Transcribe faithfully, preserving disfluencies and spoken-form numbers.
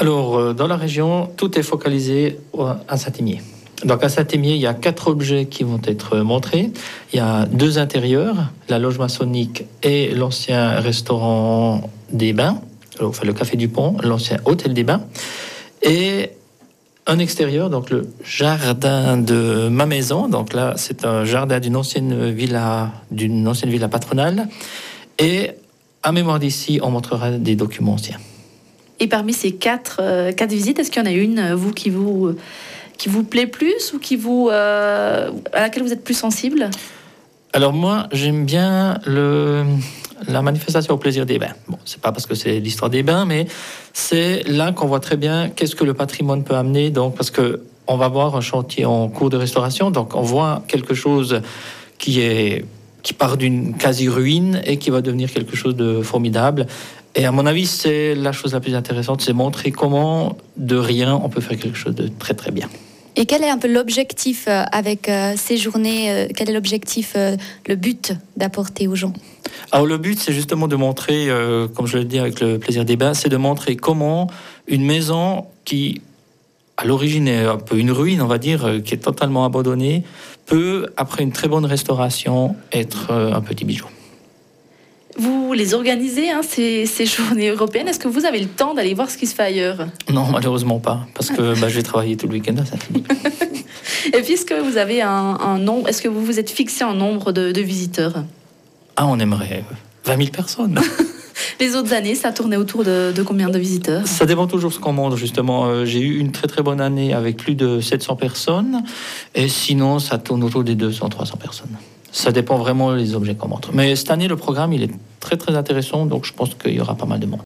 Alors, euh, dans la région, tout est focalisé à Saint-Émier. Donc, à Saint-Émier, il y a quatre objets qui vont être montrés. Il y a deux intérieurs, la loge maçonnique et l'ancien restaurant des Bains, enfin le Café du Pont, l'ancien hôtel des Bains. Et un extérieur, donc le jardin de ma maison. Donc là, c'est un jardin d'une ancienne villa, d'une ancienne villa patronale. Et à mémoire d'ici, on montrera des documents anciens. Et parmi ces quatre, euh, quatre visites, est-ce qu'il y en a une, vous, qui vous, qui vous plaît plus ou qui vous, euh, à laquelle vous êtes plus sensible ? Alors moi, j'aime bien le, la manifestation au plaisir des bains. Bon, c'est pas parce que c'est l'histoire des bains, mais c'est là qu'on voit très bien qu'est-ce que le patrimoine peut amener. Donc, parce que on va voir un chantier en cours de restauration, donc on voit quelque chose qui est qui part d'une quasi-ruine et qui va devenir quelque chose de formidable. Et à mon avis, c'est la chose la plus intéressante, c'est montrer comment de rien on peut faire quelque chose de très très bien. Et quel est un peu l'objectif euh, avec euh, ces journées euh, Quel est l'objectif, euh, le but d'apporter aux gens ? Alors le but, c'est justement de montrer, euh, comme je le dis avec le plaisir des bains, c'est de montrer comment une maison qui, à l'origine, est un peu une ruine, on va dire, euh, qui est totalement abandonnée, peut, après une très bonne restauration, être euh, un petit bijou. Vous les organisez, hein, ces, ces journées européennes. Est-ce que vous avez le temps d'aller voir ce qui se fait ailleurs ? Non, malheureusement pas, parce que bah, je vais travailler tout le week-end à Saint-Émier. Et puis, est-ce que vous avez un, un nombre, est-ce que vous vous êtes fixé un nombre de, de visiteurs ? Ah, on aimerait vingt mille personnes. Les autres années, ça tournait autour de, de combien de visiteurs ? Ça dépend toujours de ce qu'on montre, justement. Euh, j'ai eu une très très bonne année avec plus de sept cents personnes, et sinon, ça tourne autour des deux cents à trois cents personnes. Ça dépend vraiment des objets qu'on montre. Mais cette année, le programme, il est très très intéressant, donc je pense qu'il y aura pas mal de monde.